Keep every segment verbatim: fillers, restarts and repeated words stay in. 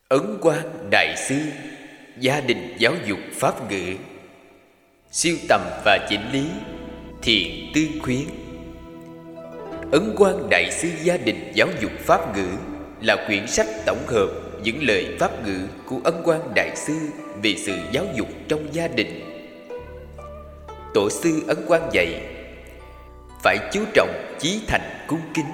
Ấn Quang Đại Sư Gia đình giáo dục pháp ngữ. Siêu tầm và chỉnh lý Thiện Tương Khuyến. Ấn Quang Đại Sư Gia đình giáo dục pháp ngữ là quyển sách tổng hợp những lời pháp ngữ của Ấn Quang Đại Sư về sự giáo dục trong gia đình. Tổ sư Ấn Quang dạy phải chú trọng chí thành cung kính.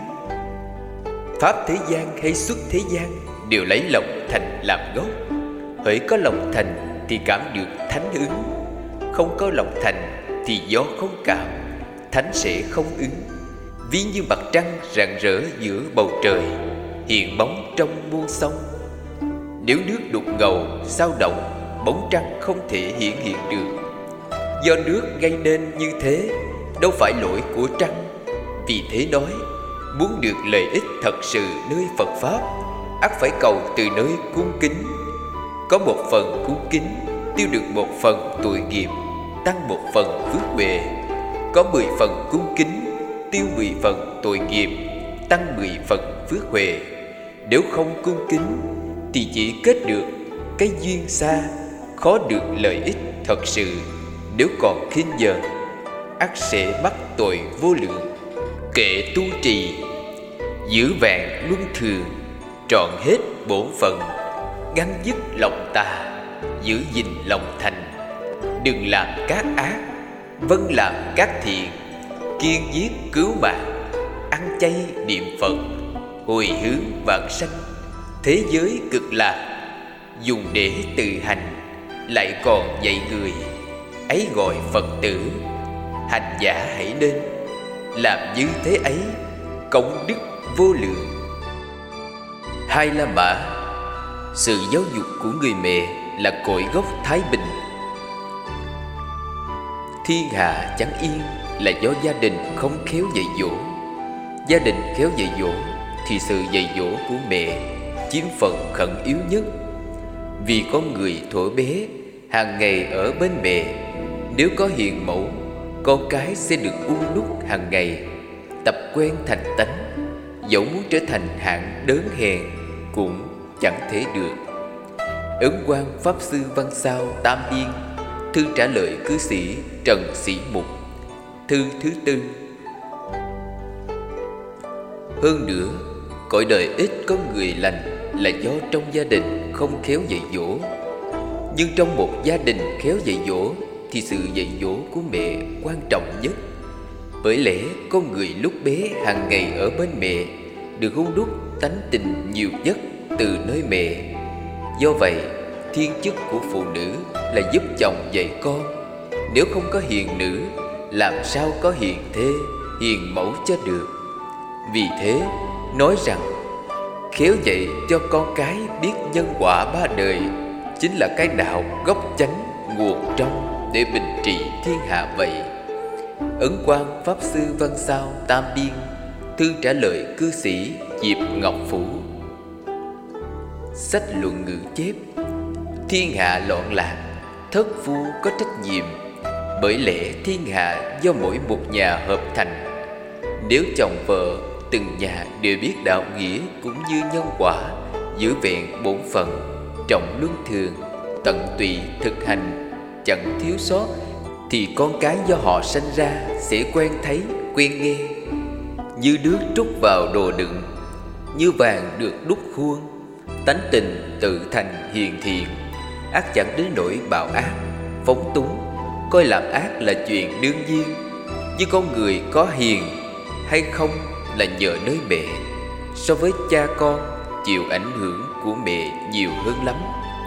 Pháp thế gian hay xuất thế gian đều lấy lòng thành làm gốc. Hễ có lòng thành thì cảm được thánh ứng, không có lòng thành thì do không cảm, thánh sẽ không ứng. Ví như mặt trăng rạng rỡ giữa bầu trời, hiện bóng trong muôn sông. Nếu nước đục ngầu sao động, bóng trăng không thể hiện hiện được. Do nước gây nên như thế, đâu phải lỗi của trăng. Vì thế nói, muốn được lợi ích thật sự nơi Phật Pháp, ắt phải cầu từ nơi cung kính. Có một phần cung kính, tiêu được một phần tội nghiệp, tăng một phần phước huệ. Có mười phần cung kính, tiêu mười phần tội nghiệp, tăng mười phần phước huệ. Nếu không cung kính thì chỉ kết được cái duyên xa, khó được lợi ích thật sự. Nếu còn khinh nhờn, ắt sẽ mắc tội vô lượng. Kệ tu trì, giữ vẹn luân thường, trọn hết bổn phận, ngăn dứt lòng tà, giữ gìn lòng thành. Đừng làm các ác, vâng làm các thiện, kiên giết cứu mạng, ăn chay niệm Phật, hồi hướng vãng sanh. Thế giới cực lạc, dùng để tự hành, lại còn dạy người, ấy gọi Phật tử. Hành giả hãy nên làm như thế ấy, công đức vô lượng. Hai La Mã. Sự giáo dục của người mẹ là cội gốc thái bình. Thiên hạ chẳng yên là do gia đình không khéo dạy dỗ. Gia đình khéo dạy dỗ thì sự dạy dỗ của mẹ chiếm phần khẩn yếu nhất. Vì con người thuở bé hàng ngày ở bên mẹ, nếu có hiền mẫu, con cái sẽ được uốn nút hàng ngày, tập quen thành tánh. Dẫu muốn trở thành hạng đớn hèn cũng chẳng thể được. Ấn Quang Pháp Sư Văn Sao Tam Biên, thư trả lời cư sĩ Trần Sĩ Mục, thư thứ tư. Hơn nữa, cõi đời ít có người lành là do trong gia đình không khéo dạy dỗ. Nhưng trong một gia đình khéo dạy dỗ thì sự dạy dỗ của mẹ quan trọng nhất. Bởi lẽ con người lúc bé hàng ngày ở bên mẹ, được hun đúc tánh tình nhiều nhất từ nơi mẹ. Do vậy, thiên chức của phụ nữ là giúp chồng dạy con. Nếu không có hiền nữ, làm sao có hiền thê, hiền mẫu cho được. Vì thế, nói rằng khéo dạy cho con cái biết nhân quả ba đời chính là cái đạo gốc chánh nguồn trong để bình trị thiên hạ vậy. Ấn Quang Pháp Sư Văn Sao Tam Biên, thư trả lời cư sĩ Diệp Ngọc Phủ. Sách luận ngữ chép: thiên hạ loạn lạc, thất phu có trách nhiệm. Bởi lẽ thiên hạ do mỗi một nhà hợp thành. Nếu chồng vợ từng nhà đều biết đạo nghĩa cũng như nhân quả, giữ vẹn bổn phận, trọng luân thường, tận tụy thực hành, chẳng thiếu sót, thì con cái do họ sanh ra sẽ quen thấy, quen nghe. Như nước trút vào đồ đựng, như vàng được đúc khuôn, tánh tình tự thành hiền thiện, ác chẳng đến nỗi bạo ác, phóng túng, coi làm ác là chuyện đương nhiên. Như con người có hiền hay không là nhờ nơi mẹ. So với cha con, chịu ảnh hưởng của mẹ nhiều hơn lắm.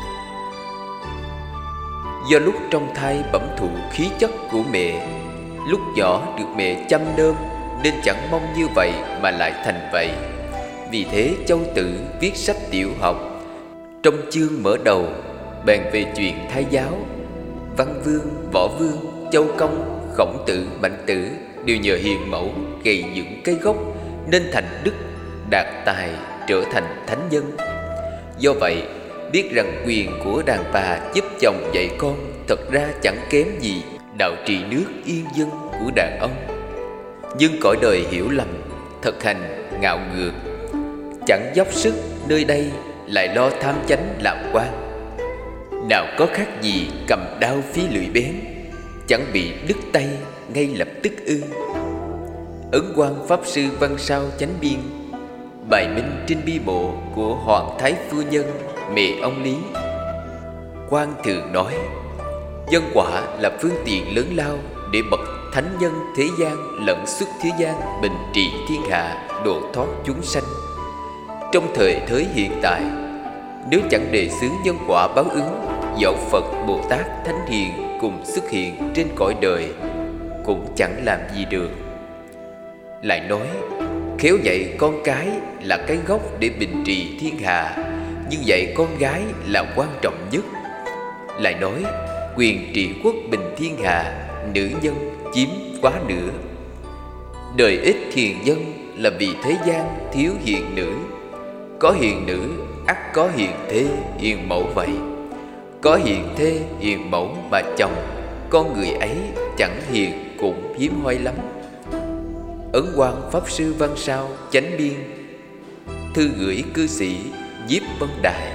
Do lúc trong thai bẩm thụ khí chất của mẹ, lúc nhỏ được mẹ chăm nom, nên chẳng mong như vậy mà lại thành vậy. Vì thế Châu Tử viết sách tiểu học, trong chương mở đầu bàn về chuyện thai giáo. Văn Vương, Võ Vương, Châu Công, Khổng Tử, Mạnh Tử đều nhờ hiền mẫu gây dựng cái gốc, nên thành đức, đạt tài, trở thành thánh nhân. Do vậy, biết rằng quyền của đàn bà giúp chồng dạy con thật ra chẳng kém gì đạo trị nước yên dân của đàn ông. Nhưng cõi đời hiểu lầm, thực hành ngạo ngược, chẳng dốc sức nơi đây lại lo tham chánh làm quan. Nào có khác gì cầm đao phí lưỡi bén, chẳng bị đứt tay ngay lập tức ư. Ấn Quang Pháp Sư Văn Sao Chánh Biên bài minh trên bi mộ của Hoàng Thái Phu Nhân mẹ ông Lý. Quan thường nói, nhân quả là phương tiện lớn lao để bậc thánh nhân thế gian lẫn xuất thế gian bình trị thiên hạ, độ thoát chúng sanh. Trong thời thế hiện tại, nếu chẳng đề xướng nhân quả báo ứng, dẫu Phật, Bồ Tát, Thánh Hiền cùng xuất hiện trên cõi đời cũng chẳng làm gì được. Lại nói, khéo dạy con cái là cái gốc để bình trị thiên hạ, nhưng dạy con gái là quan trọng nhất. Lại nói, quyền trị quốc bình thiên hạ, nữ nhân chiếm quá nửa. Đời ít hiền nhân là vì thế gian thiếu hiền nữ. Có hiền nữ, ắt có hiền thê, hiền mẫu vậy. Có hiền thê, hiền mẫu mà chồng, con người ấy chẳng hiền cũng hiếm hoi lắm. Ấn Quang Pháp Sư Văn Sao Chánh Biên, thư gửi cư sĩ Diếp Vân Đại.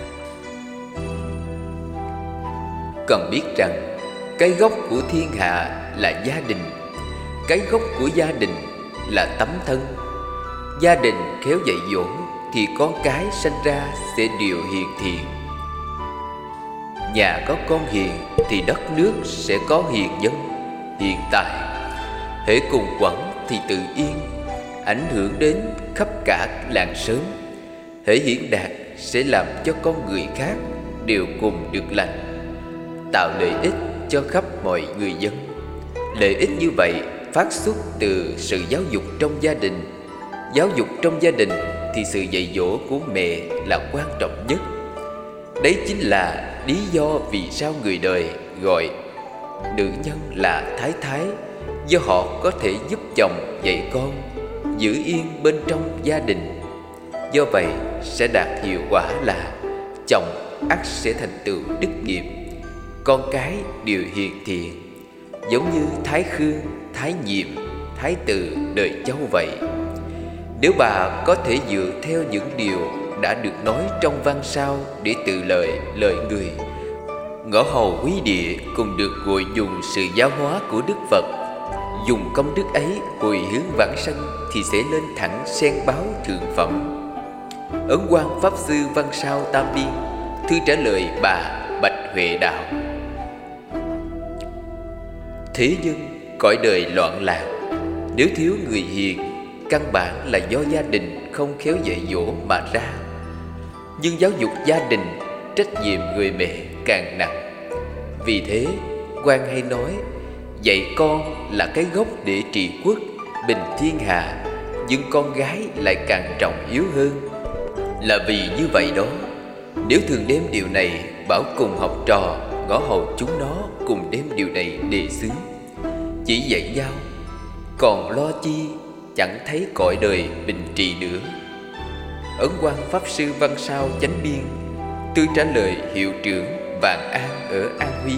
Cần biết rằng cái gốc của thiên hạ là gia đình. Cái gốc của gia đình là tấm thân. Gia đình khéo dạy dỗ thì con cái sanh ra sẽ đều hiền thiện. Nhà có con hiền thì đất nước sẽ có hiền dân, hiền tài. Hễ cùng quẩn thì tự yên, ảnh hưởng đến khắp cả làng xóm. Hễ hiển đạt sẽ làm cho con người khác đều cùng được lành, tạo lợi ích cho khắp mọi người dân. Lợi ích như vậy phát xuất từ sự giáo dục trong gia đình. Giáo dục trong gia đình thì sự dạy dỗ của mẹ là quan trọng nhất. Đấy chính là lý do vì sao người đời gọi nữ nhân là thái thái, do họ có thể giúp chồng dạy con, giữ yên bên trong gia đình. Do vậy sẽ đạt hiệu quả là chồng ắt sẽ thành tựu đức nghiệp, con cái đều hiền thiện, giống như Thái Khương, Thái Nhiệm, Thái Tử đời Châu vậy. Nếu bà có thể dựa theo những điều đã được nói trong văn sao để tự lợi lợi người, ngõ hầu quý địa cùng được gọi dùng sự giáo hóa của Đức Phật, dùng công đức ấy hồi hướng vãng sanh thì sẽ lên thẳng sen báo thượng phẩm. Ấn Quang Pháp Sư Văn Sao Tam Biên, thư trả lời bà Bạch Huệ Đạo. Thế nhưng cõi đời loạn lạc, nếu thiếu người hiền, căn bản là do gia đình không khéo dạy dỗ mà ra. Nhưng giáo dục gia đình, trách nhiệm người mẹ càng nặng. Vì thế, Quan hay nói, dạy con là cái gốc để trị quốc, bình thiên hạ, nhưng con gái lại càng trọng yếu hơn. Là vì như vậy đó, nếu thường đem điều này bảo cùng học trò, ngõ hầu chúng nó cùng đem điều này đề xướng, chỉ dạy nhau, còn lo chi chẳng thấy cõi đời bình trị nữa. Ấn Quang Pháp Sư Văn Sao Chánh Biên, thư trả lời hiệu trưởng Vạn An ở An Huy.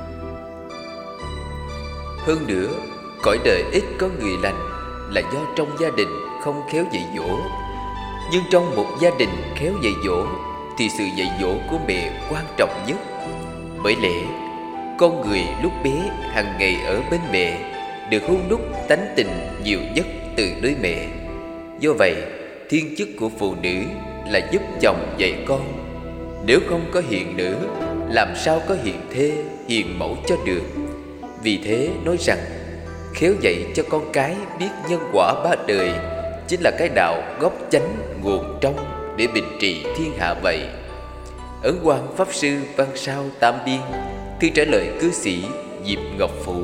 Hơn nữa, cõi đời ít có người lành là do trong gia đình không khéo dạy dỗ. Nhưng trong một gia đình khéo dạy dỗ thì sự dạy dỗ của mẹ quan trọng nhất. Bởi lẽ con người lúc bé hàng ngày ở bên mẹ, được hôn đúc tánh tình nhiều nhất từ nơi mẹ. Do vậy, thiên chức của phụ nữ là giúp chồng dạy con. Nếu không có hiền nữ, làm sao có hiền thê, hiền mẫu cho được. Vì thế nói rằng, khéo dạy cho con cái biết nhân quả ba đời chính là cái đạo gốc chánh nguồn trong để bình trị thiên hạ vậy. Ấn Quang Pháp Sư Văn Sao Tam Biên, thư trả lời cư sĩ Diệp Ngọc Phủ.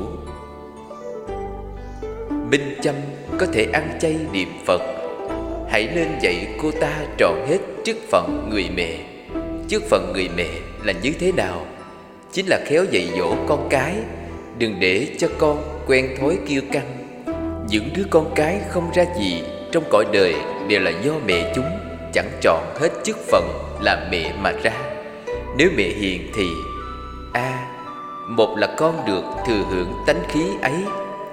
Minh Châm có thể ăn chay niệm Phật, hãy nên dạy cô ta trọn hết chức phận người mẹ. Chức phận người mẹ là như thế nào? Chính là khéo dạy dỗ con cái, đừng để cho con quen thói kiêu căng. Những đứa con cái không ra gì trong cõi đời đều là do mẹ chúng chẳng trọn hết chức phận làm mẹ mà ra. Nếu mẹ hiền thì A. À, một là con được thừa hưởng tánh khí ấy.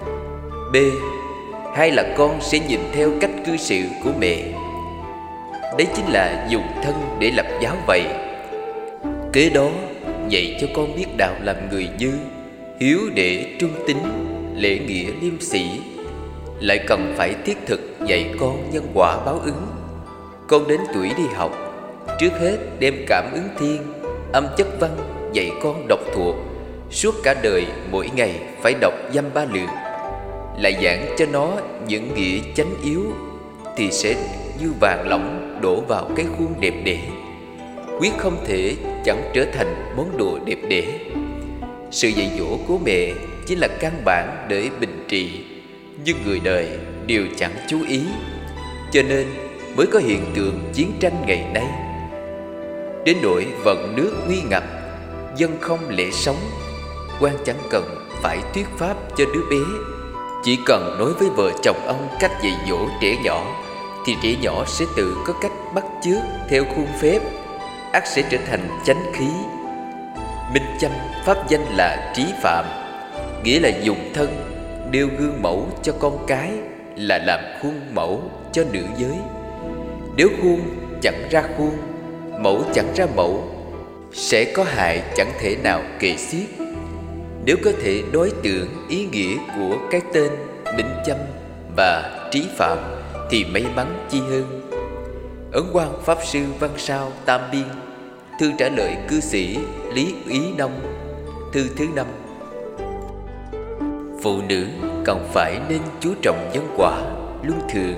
B. Hai là con sẽ nhìn theo cách cư xử của mẹ. D. đấy chính là dùng thân để lập giáo vậy. Kế đó dạy cho con biết đạo làm người như hiếu đệ trung tín, lễ nghĩa liêm sĩ. Lại cần phải thiết thực dạy con nhân quả báo ứng. Con đến tuổi đi học, trước hết đem cảm ứng thiên, âm chất văn dạy con đọc thuộc. Suốt cả đời mỗi ngày phải đọc dăm ba lượt. Lại giảng cho nó những nghĩa chánh yếu, thì sẽ như vàng lỏng đổ vào cái khuôn đẹp đẽ, quyết không thể chẳng trở thành món đồ đẹp đẽ. Sự dạy dỗ của mẹ chính là căn bản để bình trị, nhưng người đời đều chẳng chú ý, cho nên mới có hiện tượng chiến tranh ngày nay. Đến nỗi vận nước nguy ngập, dân không lẽ sống, quan chẳng cần phải thuyết pháp cho đứa bé. Chỉ cần nói với vợ chồng ông cách dạy dỗ trẻ nhỏ, thì trẻ nhỏ sẽ tự có cách bắt chước theo khuôn phép, ắt sẽ trở thành chánh khí. Minh Châm pháp danh là Trí Phạm, nghĩa là dùng thân nêu gương mẫu cho con cái, là làm khuôn mẫu cho nữ giới. Nếu khuôn chẳng ra khuôn, mẫu chẳng ra mẫu, sẽ có hại chẳng thể nào kể xiết. Nếu có thể đối tượng ý nghĩa của cái tên Minh Châm và Trí Phạm thì may mắn chi hơn. Ấn Quang Pháp Sư Văn Sao Tam Biên, thư trả lời cư sĩ Lý Ý Nông, thư thứ năm. Phụ nữ cần phải nên chú trọng nhân quả luân thường.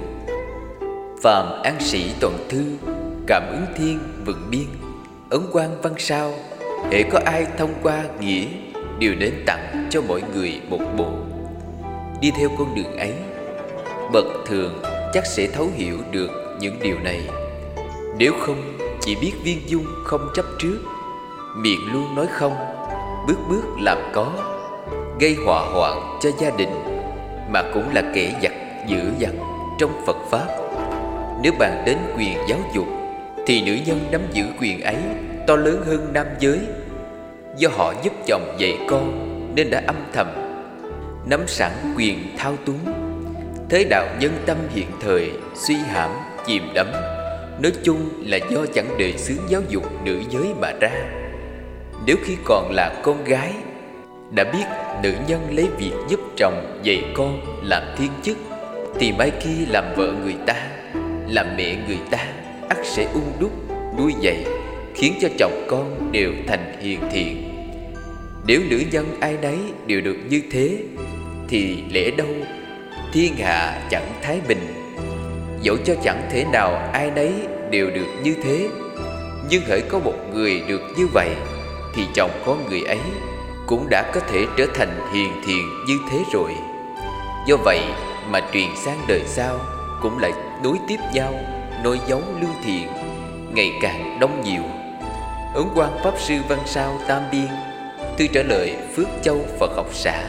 Phạm An Sĩ Toàn Thư, Cảm ứng Thiên Vựng Biên, Ấn Quang Văn Sao, hễ có ai thông qua nghĩa đều nên tặng cho mỗi người một bộ. Đi theo con đường ấy, bậc thường chắc sẽ thấu hiểu được những điều này. Nếu không, chỉ biết viên dung không chấp trước, miệng luôn nói không, bước bước làm có, gây họa hoạn cho gia đình, mà cũng là kẻ giặc dữ dằn trong Phật Pháp. Nếu bàn đến quyền giáo dục, thì nữ nhân nắm giữ quyền ấy to lớn hơn nam giới. Do họ giúp chồng dạy con nên đã âm thầm nắm sẵn quyền thao túng. Thế đạo nhân tâm hiện thời suy hãm chìm đắm, nói chung là do chẳng đề xướng giáo dục nữ giới mà ra. Nếu khi còn là con gái đã biết nữ nhân lấy việc giúp chồng dạy con làm thiên chức, thì mai khi làm vợ người ta, làm mẹ người ta, ắt sẽ ung đúc nuôi dạy, khiến cho chồng con đều thành hiền thiện. Nếu nữ nhân ai nấy đều được như thế, thì lẽ đâu thiên hạ chẳng thái bình. Dẫu cho chẳng thể nào ai nấy đều được như thế, nhưng hễ có một người được như vậy, thì chồng con người ấy cũng đã có thể trở thành hiền thiện như thế rồi. Do vậy mà truyền sang đời sau cũng lại nối tiếp nhau, nối giống lương thiện ngày càng đông nhiều. Ấn Quang Pháp Sư Văn Sao Tam Biên, thư trả lời Phước Châu Phật học xã.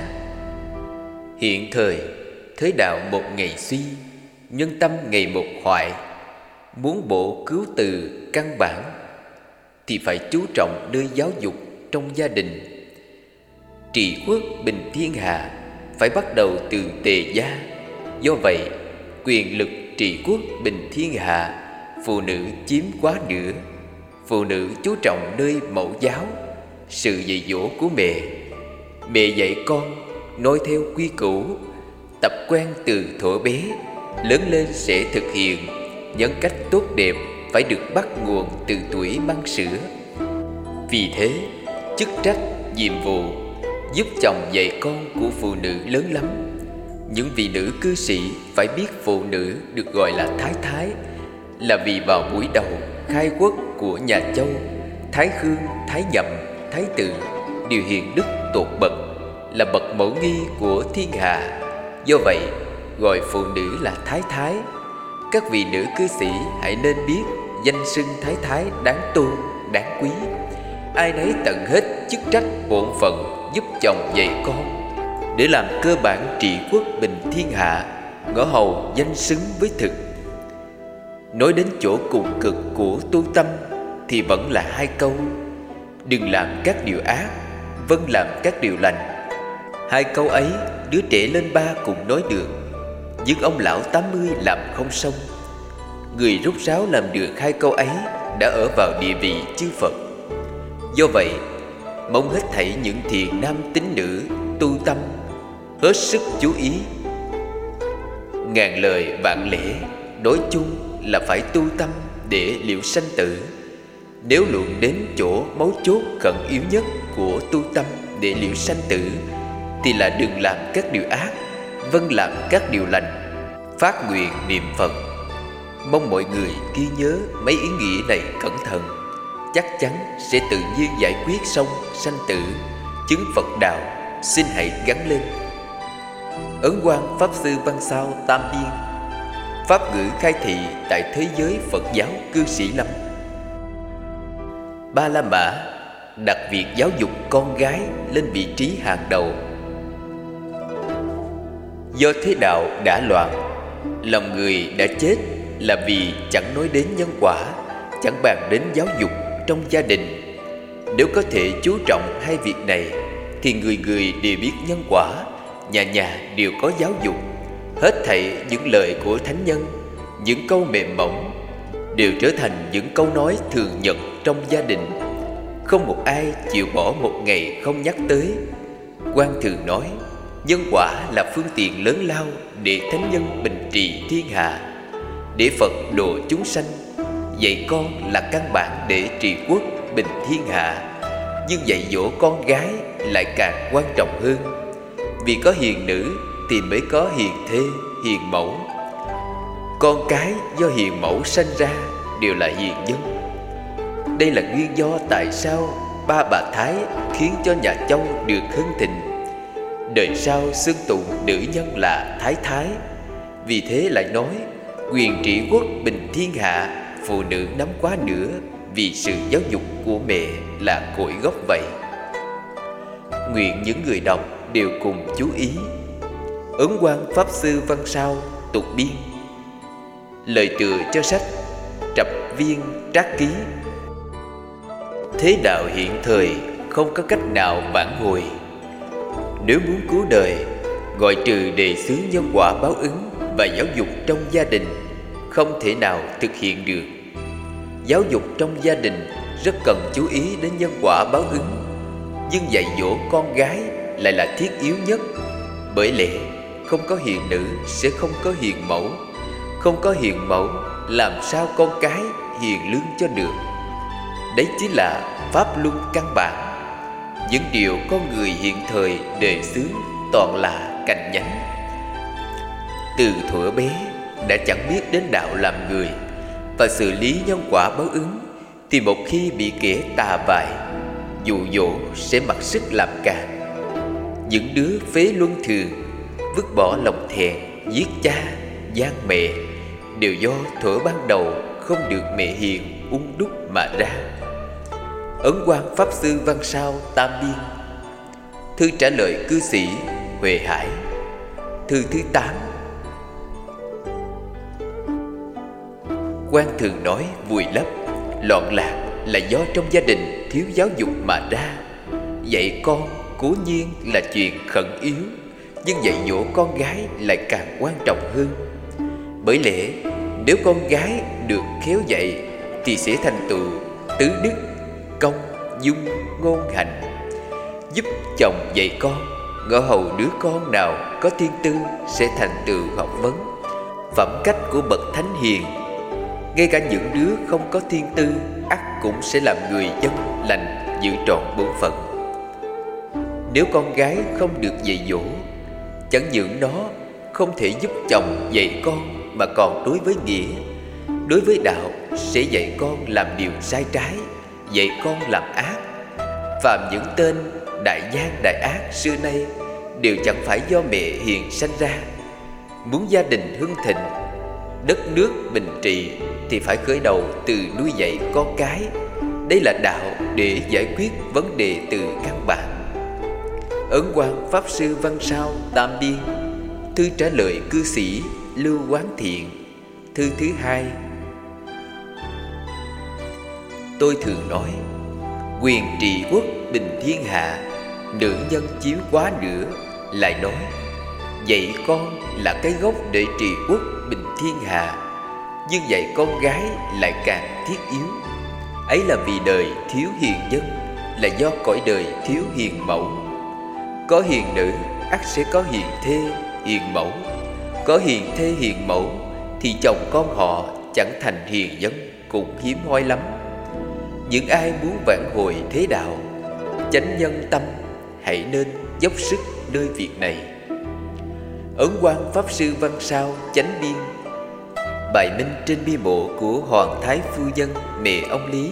Hiện thời thế đạo một ngày suy, nhân tâm ngày một hoại. Muốn bổ cứu từ căn bản, thì phải chú trọng nơi giáo dục trong gia đình. Trị quốc bình thiên hạ phải bắt đầu từ tề gia. Do vậy, quyền lực trị quốc bình thiên hạ, phụ nữ chiếm quá nửa. Phụ nữ chú trọng nơi mẫu giáo, sự dạy dỗ của mẹ. Mẹ dạy con nói theo quy củ, tập quen từ thuở bé, lớn lên sẽ thực hiện. Nhân cách tốt đẹp phải được bắt nguồn từ tuổi măng sữa. Vì thế, chức trách, nhiệm vụ giúp chồng dạy con của phụ nữ lớn lắm. Những vị nữ cư sĩ phải biết phụ nữ được gọi là thái thái là vì vào buổi đầu khai quốc của nhà Châu, Thái Khương, Thái Nhậm, Thái Tử đều hiền đức tột bậc, là bậc mẫu nghi của thiên hạ. Do vậy gọi phụ nữ là thái thái. Các vị nữ cư sĩ hãy nên biết danh xưng thái thái đáng tôn, đáng quý. Ai nấy tận hết chức trách bổn phận giúp chồng dạy con, để làm cơ bản trị quốc bình thiên hạ, ngõ hầu danh xứng với thực. Nói đến chỗ cùng cực của tu tâm thì vẫn là hai câu: đừng làm các điều ác, vâng làm các điều lành. Hai câu ấy đứa trẻ lên ba cùng nói được, nhưng ông lão tám mươi làm không xong. Người rốt ráo làm được hai câu ấy đã ở vào địa vị chư Phật. Do vậy, mong hết thảy những thiện nam tín nữ tu tâm hết sức chú ý. Ngàn lời vạn lẽ, nói chung là phải tu tâm để liễu sanh tử. Nếu luận đến chỗ mấu chốt khẩn yếu nhất của tu tâm để liễu sanh tử, thì là đừng làm các điều ác, vâng làm các điều lành, phát nguyện niệm Phật. Mong mọi người ghi nhớ mấy ý nghĩa này cẩn thận, chắc chắn sẽ tự nhiên giải quyết xong sanh tử, chứng Phật đạo. Xin hãy gắn lên. Ấn Quang Pháp Sư Văn Sao Tam Biên. Pháp ngữ khai thị tại thế giới Phật giáo cư sĩ Lâm. Ba La Mã đặt việc giáo dục con gái lên vị trí hàng đầu. Do thế đạo đã loạn, lòng người đã chết là vì chẳng nói đến nhân quả, chẳng bàn đến giáo dục trong gia đình. Nếu có thể chú trọng hai việc này, thì người người đều biết nhân quả, nhà nhà đều có giáo dục. Hết thảy những lời của thánh nhân, những câu mềm mỏng đều trở thành những câu nói thường nhật trong gia đình. Không một ai chịu bỏ một ngày không nhắc tới. Quan thường nói, nhân quả là phương tiện lớn lao để thánh nhân bình trị thiên hạ, để Phật độ chúng sanh. Dạy con là căn bản để trị quốc bình thiên hạ. Nhưng dạy dỗ con gái lại càng quan trọng hơn. Vì có hiền nữ thì mới có hiền thê, hiền mẫu. Con cái do hiền mẫu sanh ra đều là hiền nhân. Đây là nguyên do tại sao ba bà Thái khiến cho nhà Châu được hưng thịnh. Đời sau xưng tụng nữ nhân là Thái Thái. Vì thế lại nói, quyền trị quốc bình thiên hạ, phụ nữ nắm quá nữa, vì sự giáo dục của mẹ là cội gốc vậy. Nguyện những người đọc đều cùng chú ý. Ấn Quang Pháp Sư Văn Sao tục biên. Lời tựa cho sách Trập Viên Trác Ký. Thế đạo hiện thời không có cách nào vãn hồi. Nếu muốn cứu đời, ngoại trừ đề xướng nhân quả báo ứng và giáo dục trong gia đình, không thể nào thực hiện được. Giáo dục trong gia đình rất cần chú ý đến nhân quả báo ứng, nhưng dạy dỗ con gái lại là thiết yếu nhất. Bởi lẽ không có hiền nữ sẽ không có hiền mẫu, không có hiền mẫu làm sao con cái hiền lương cho được. Đấy chính là pháp luân căn bản. Những điều con người hiện thời đề xướng toàn là cành nhánh. Từ thuở bé đã chẳng biết đến đạo làm người và xử lý nhân quả báo ứng, thì một khi bị kẻ tà bại dụ dỗ sẽ mặc sức làm càn. Những đứa phế luân thường vứt bỏ lòng thẹn, giết cha, gian mẹ đều do thuở ban đầu không được mẹ hiền ung đúc mà ra. Ấn Quang Pháp Sư Văn Sao Tam Biên. Thư trả lời cư sĩ Huệ Hải. Thư thứ tám. Quan thường nói vùi lấp, loạn lạc là do trong gia đình thiếu giáo dục mà ra. Dạy con cố nhiên là chuyện khẩn yếu, nhưng dạy dỗ con gái lại càng quan trọng hơn. Bởi lẽ nếu con gái được khéo dạy thì sẽ thành tựu tứ đức, công, dung, ngôn, hạnh. Giúp chồng dạy con, ngõ hầu đứa con nào có thiên tư sẽ thành tựu học vấn, phẩm cách của bậc thánh hiền. Ngay cả những đứa không có thiên tư ắt cũng sẽ làm người dân lành, giữ trọn bổn phận. Nếu con gái không được dạy dỗ, chẳng những nó không thể giúp chồng dạy con, mà còn đối với nghĩa, đối với đạo sẽ dạy con làm điều sai trái, dạy con làm ác. Phạm những tên đại gian đại ác xưa nay đều chẳng phải do mẹ hiền sanh ra. Muốn gia đình hưng thịnh, đất nước bình trị thì phải khởi đầu từ nuôi dạy con cái. Đây là đạo để giải quyết vấn đề từ căn bản. Ấn Quang Pháp Sư Văn Sao Tam Biên. Thư trả lời cư sĩ Lưu Quán Thiện. Thư thứ hai. Tôi thường nói, quyền trị quốc bình thiên hạ, nữ nhân chiếu quá nữa. Lại nói, dạy con là cái gốc để trị quốc bình thiên hạ. nhưng dạy con gái lại càng thiết yếu. Ấy là vì đời thiếu hiền nhân, là do cõi đời thiếu hiền mẫu. Có hiền nữ ắt sẽ có hiền thê, hiền mẫu. Có hiền thê hiền mẫu thì chồng con họ chẳng thành hiền nhân cũng hiếm hoi lắm. Những ai muốn vãn hồi thế đạo, chánh nhân tâm, hãy nên dốc sức nơi việc này. Ấn Quang Pháp Sư Văn Sao chánh biên. Bài minh trên bia mộ của Hoàng Thái Phu Nhân mẹ ông Lý.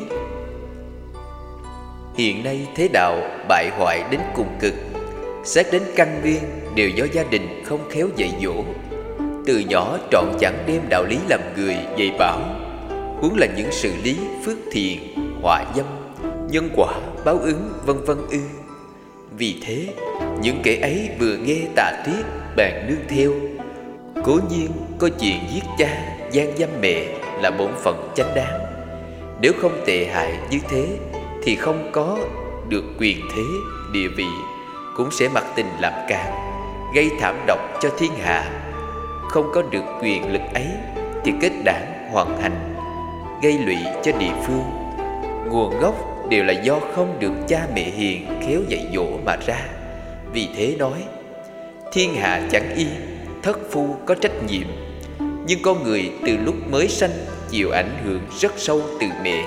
Hiện nay thế đạo bại hoại đến cùng cực, xét đến căn nguyên đều do gia đình không khéo dạy dỗ. Từ nhỏ trọn chẳng đem đạo lý làm người dạy bảo, huống là những sự lý phước thiện, họa dâm, nhân quả, báo ứng, vân vân ư. Vì thế, những kẻ ấy vừa nghe tà triết bèn nương theo. Cố nhiên có chuyện giết cha, gian dâm mẹ là bổn phận chánh đáng. Nếu không tệ hại như thế thì không có được quyền thế, địa vị, cũng sẽ mặc tình làm càng, gây thảm độc cho thiên hạ. Không có được quyền lực ấy thì kết đảng hoàn hành, gây lụy cho địa phương. Nguồn gốc đều là do không được cha mẹ hiền khéo dạy dỗ mà ra. Vì thế nói, thiên hạ chẳng yên, thất phu có trách nhiệm. Nhưng con người từ lúc mới sanh chịu ảnh hưởng rất sâu từ mẹ.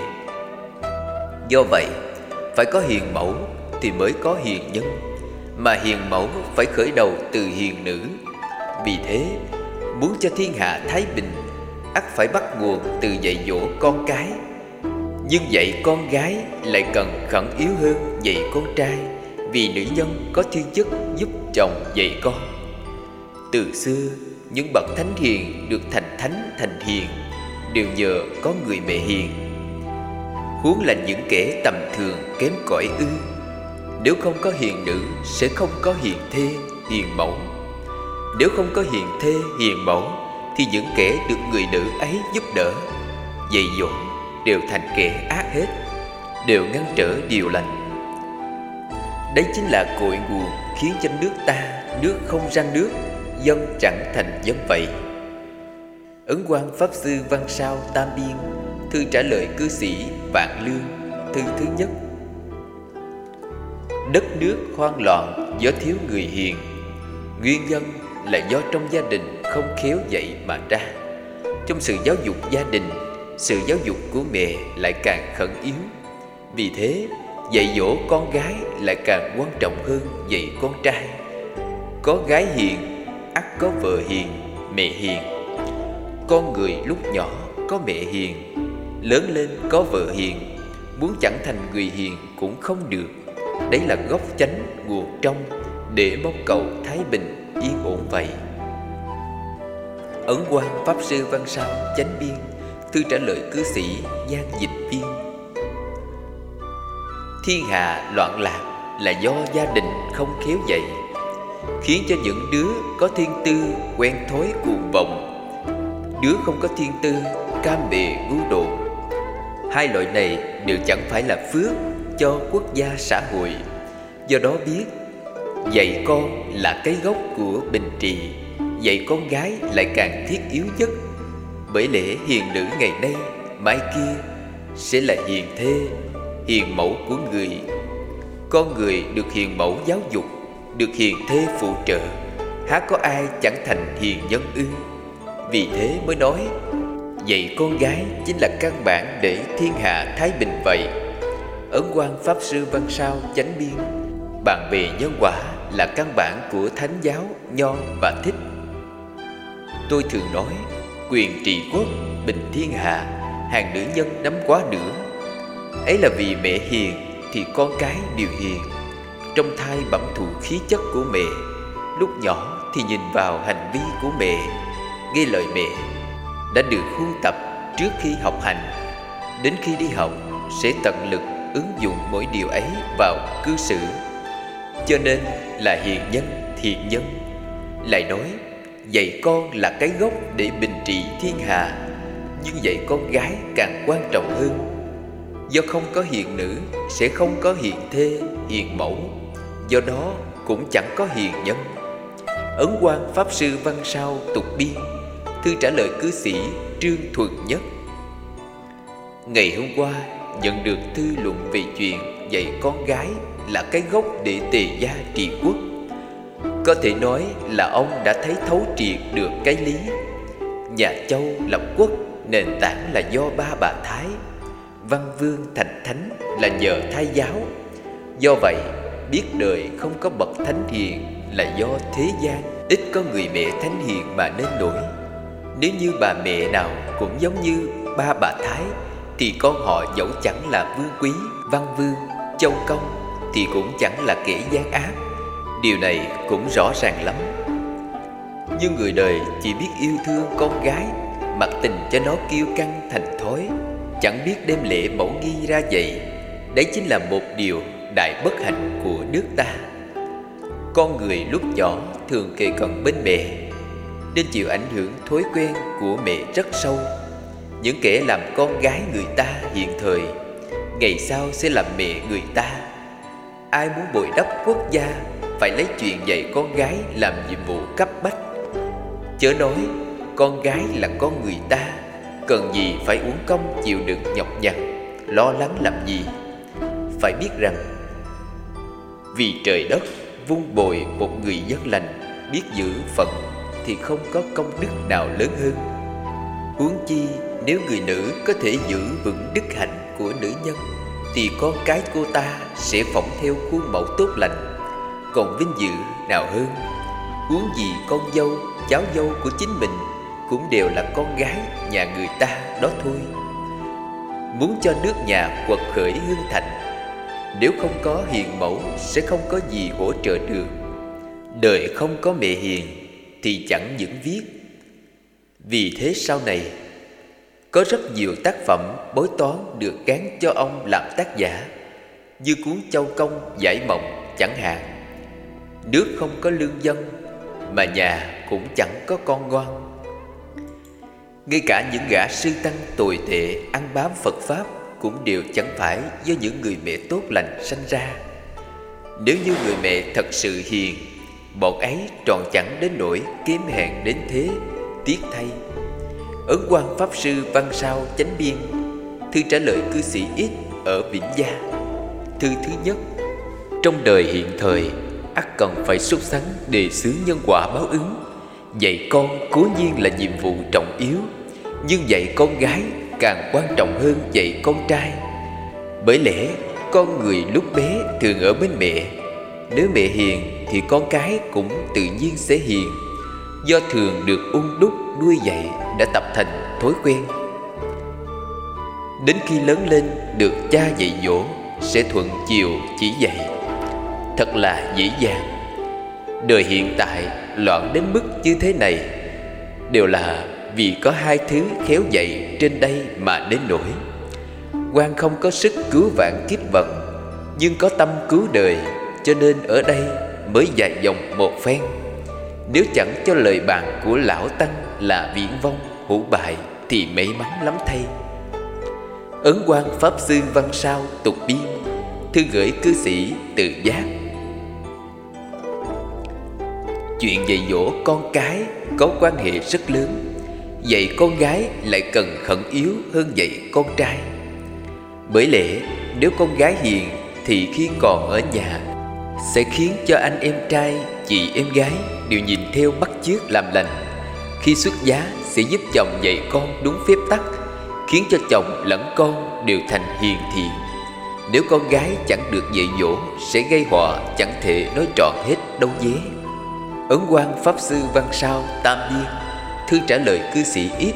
Do vậy, phải có hiền mẫu thì mới có hiền nhân, mà hiền mẫu phải khởi đầu từ hiền nữ. Vì thế, muốn cho thiên hạ thái bình, ắt phải bắt nguồn từ dạy dỗ con cái. Nhưng dạy con gái lại cần khẩn yếu hơn dạy con trai, vì nữ nhân có thiên chức giúp chồng dạy con. Từ xưa, những bậc thánh hiền được thành thánh thành hiền đều nhờ có người mẹ hiền. Huống là những kẻ tầm thường kém cỏi ư? Nếu không có hiền nữ sẽ không có hiền thê, hiền mẫu. Nếu không có hiền thê, hiền mẫu thì những kẻ được người nữ ấy giúp đỡ, dạy dỗ đều thành kẻ ác hết, đều ngăn trở điều lành. Đấy chính là cội nguồn khiến cho nước ta nước không ra nước, dân chẳng thành dân vậy. Ấn Quang Pháp Sư Văn Sao tam biên, thư trả lời cư sĩ Vạn Lương, thư thứ nhất. Đất nước hoang loạn do thiếu người hiền. Nguyên nhân là do trong gia đình không khéo dạy mà ra. Trong sự giáo dục gia đình, sự giáo dục của mẹ lại càng khẩn yếu. Vì thế, dạy dỗ con gái lại càng quan trọng hơn dạy con trai. Có gái hiền, ắt có vợ hiền, mẹ hiền. Con người lúc nhỏ có mẹ hiền, lớn lên có vợ hiền, muốn chẳng thành người hiền cũng không được. Đấy là gốc chánh nguồn trong, để mong cầu thái bình yên ổn vậy. Ấn Quang Pháp Sư Văn Sao chánh biên, thư trả lời cư sĩ Giang Dịch Viên. Thiên hạ loạn lạc là do gia đình không khéo dạy, khiến cho những đứa có thiên tư quen thói cuồng vọng, đứa không có thiên tư cam bề ngu đột. Hai loại này đều chẳng phải là phước cho quốc gia xã hội. Do đó biết, dạy con là cái gốc của bình trị, dạy con gái lại càng thiết yếu nhất. Bởi lẽ hiền nữ ngày nay, mai kia sẽ là hiền thê, hiền mẫu của người. Con người được hiền mẫu giáo dục, được hiền thê phụ trợ, há có ai chẳng thành hiền nhân ư? Vì thế mới nói, dạy con gái chính là căn bản để thiên hạ thái bình vậy. Ấn Quang Pháp Sư Văn Sao chánh biên, bàn về nhân quả là căn bản của thánh giáo Nho và Thích. Tôi thường nói, quyền trị quốc, bình thiên hạ, hàng nữ nhân nắm quá nữa. Ấy là vì mẹ hiền thì con cái đều hiền. Trong thai bẩm thụ khí chất của mẹ, lúc nhỏ thì nhìn vào hành vi của mẹ, nghe lời mẹ, đã được huân tập trước khi học hành. Đến khi đi học sẽ tận lực ứng dụng mỗi điều ấy vào cư xử. Cho nên là hiền nhân, thiện nhân. Lại nói, dạy con là cái gốc để bình trị thiên hạ, nhưng dạy con gái càng quan trọng hơn. Do không có hiền nữ sẽ không có hiền thê, hiền mẫu, do đó cũng chẳng có hiền nhân. Ấn Quang Pháp Sư Văn Sao tục biên, thư trả lời cư sĩ Trương Thuần Nhất. Ngày hôm qua nhận được thư luận về chuyện dạy con gái là cái gốc để tề gia trị quốc. Có thể nói là ông đã thấy thấu triệt được cái lý nhà Châu lập quốc nền tảng là do ba bà Thái, Văn Vương thành thánh là nhờ Thái giáo. Do vậy biết đời không có bậc thánh hiền là do thế gian ít có người mẹ thánh hiền mà nên nổi. Nếu như bà mẹ nào cũng giống như ba bà Thái thì con họ dẫu chẳng là Vương Quý, Văn Vương, Châu Công thì cũng chẳng là kẻ gian ác. Điều này cũng rõ ràng lắm. Nhưng người đời chỉ biết yêu thương con gái, mặc tình cho nó kiêu căng thành thói, chẳng biết đem lễ mẫu nghi ra dạy. Đấy chính là một điều đại bất hạnh của nước ta. Con người lúc nhỏ thường kề cận bên mẹ, nên chịu ảnh hưởng thói quen của mẹ rất sâu. Những kẻ làm con gái người ta hiện thời, ngày sau sẽ làm mẹ người ta. Ai muốn bồi đắp quốc gia phải lấy chuyện dạy con gái làm nhiệm vụ cấp bách. Chớ nói con gái là con người ta, cần gì phải uổng công chịu đựng nhọc nhằn, lo lắng làm gì. Phải biết rằng vì trời đất vun bồi một người dân lành, biết giữ phận thì không có công đức nào lớn hơn. Huống chi nếu người nữ có thể giữ vững đức hạnh của nữ nhân thì con cái cô ta sẽ phỏng theo khuôn mẫu tốt lành, còn vinh dự nào hơn. Huống gì con dâu, cháu dâu của chính mình cũng đều là con gái nhà người ta đó thôi. Muốn cho nước nhà quật khởi hưng thịnh, nếu không có hiền mẫu sẽ không có gì hỗ trợ được. Đời không có mẹ hiền thì chẳng những viết. Vì thế sau này có rất nhiều tác phẩm bói toán được gán cho ông làm tác giả, như cuốn Châu Công Giải Mộng chẳng hạn. Nước không có lương dân mà nhà cũng chẳng có con ngoan. Ngay cả những gã sư tăng tồi tệ ăn bám Phật Pháp cũng đều chẳng phải do những người mẹ tốt lành sanh ra. Nếu như người mẹ thật sự hiền, bọn ấy tròn chẳng đến nỗi kém hèn đến thế. Tiếc thay. Ấn Quang Pháp Sư Văn Sao Chánh Biên, thư trả lời cư sĩ X ở Vĩnh Gia. Thư thứ nhất: trong đời hiện thời ắt cần phải sốt sắng đề xướng nhân quả báo ứng. Dạy con cố nhiên là nhiệm vụ trọng yếu, nhưng dạy con gái càng quan trọng hơn dạy con trai. Bởi lẽ con người lúc bé thường ở bên mẹ, nếu mẹ hiền thì con cái cũng tự nhiên sẽ hiền. Do thường được ung đúc nuôi dạy đã tập thành thói quen. Đến khi lớn lên được cha dạy dỗ sẽ thuận chiều chỉ dạy. Thật là dễ dàng. Đời hiện tại loạn đến mức như thế này đều là vì có hai thứ khéo dạy trên đây mà đến nổi. Quan không có sức cứu vạn kiếp vận, nhưng có tâm cứu đời, cho nên ở đây mới dài dòng một phen. Nếu chẳng cho lời bàn của lão tăng là viễn vong hữu bại thì may mắn lắm thay. Ấn Quang Pháp Sư Văn Sao tục biên, thư gửi cư sĩ Tự Giác. Chuyện dạy dỗ con cái có quan hệ rất lớn. Dạy con gái lại cần khẩn yếu hơn dạy con trai. Bởi lẽ nếu con gái hiền thì khi còn ở nhà sẽ khiến cho anh em trai, chị em gái đều nhìn theo bắt chước làm lành. Khi xuất giá sẽ giúp chồng dạy con đúng phép tắc, khiến cho chồng lẫn con đều thành hiền thiện. Nếu con gái chẳng được dạy dỗ sẽ gây họa chẳng thể nói trọn hết đâu nhé. Ấn Quang Pháp Sư Văn Sao Tam Biên, thư trả lời cư sĩ Ít.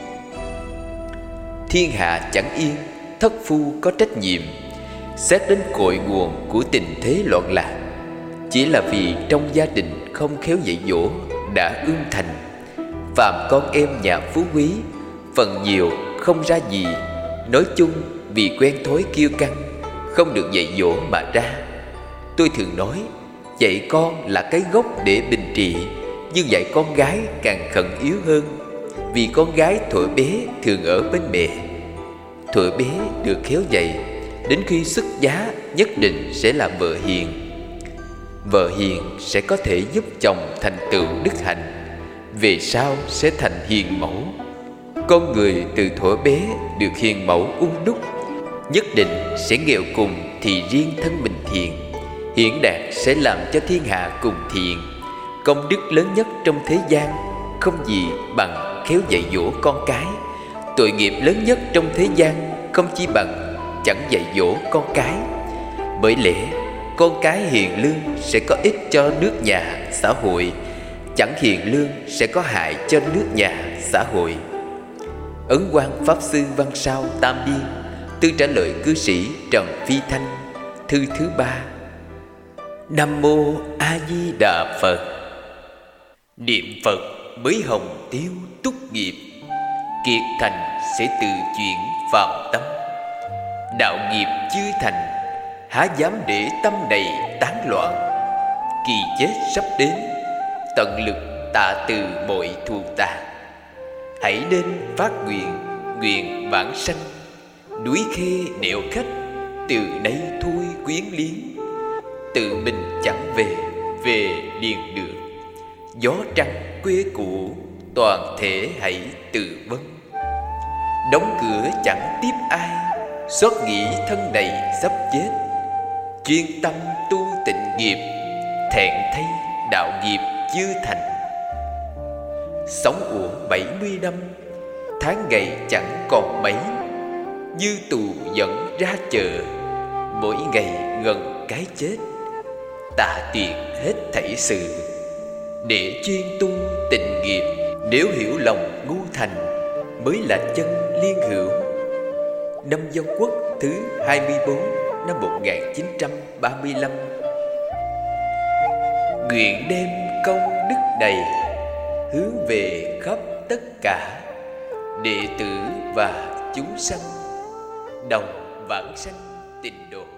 Thiên hạ chẳng yên, thất phu có trách nhiệm. Xét đến cội nguồn của tình thế loạn lạc, chỉ là vì trong gia đình không khéo dạy dỗ đã ương thành. Phàm con em nhà phú quý, phần nhiều không ra gì. Nói chung vì quen thói kiêu căng, không được dạy dỗ mà ra. Tôi thường nói dạy con là cái gốc để bình trị, nhưng dạy con gái càng khẩn yếu hơn. Vì con gái thuở bé thường ở bên mẹ. Thuở bé được khéo dạy, đến khi xuất giá nhất định sẽ là vợ hiền. Vợ hiền sẽ có thể giúp chồng thành tựu đức hạnh, về sau sẽ thành hiền mẫu. Con người từ thuở bé được hiền mẫu ung đúc, nhất định sẽ nghèo cùng thì riêng thân mình thiện. Hiển đạt sẽ làm cho thiên hạ cùng thiện. Công đức lớn nhất trong thế gian không gì bằng khéo dạy dỗ con cái. Tội nghiệp lớn nhất trong thế gian không chi bằng chẳng dạy dỗ con cái. Bởi lẽ con cái hiền lương sẽ có ích cho nước nhà xã hội, chẳng hiền lương sẽ có hại cho nước nhà xã hội. Ấn Quang Pháp Sư Văn Sao Tam Biên, Tư trả lời cư sĩ Trần Phi Thanh, thư thứ ba. Nam Mô A Di Đà Phật. Niệm Phật mới hồng tiêu túc nghiệp, kiệt thành sẽ tự chuyển phạm tâm. Đạo nghiệp chưa thành, há dám để tâm này tán loạn. Kỳ chết sắp đến, tận lực tạ từ mọi thù tà. Hãy nên phát nguyện, nguyện vãng sanh. Núi khê nẻo khách, từ nay thôi quyến liếng. Tự mình chẳng về, về liền được. Gió trăng quê cũ, toàn thể hãy tự vấn. Đóng cửa chẳng tiếp ai, xót nghĩ thân này sắp chết. Chuyên tâm tu tịnh nghiệp, thẹn thay đạo nghiệp chưa thành. Sống uổng bảy mươi năm, tháng ngày chẳng còn mấy. Như tù dẫn ra chợ, mỗi ngày gần cái chết. Tạ tuyệt hết thảy sự, để chuyên tu tịnh nghiệp. Nếu hiểu lòng ngu thành, mới là chân liên hữu. Năm Dân Quốc thứ hai mươi bốn năm một nghìn chín trăm ba mươi lăm. Nguyện đem công đức này hướng về khắp tất cả đệ tử và chúng sanh, đồng vãng sanh tịnh độ.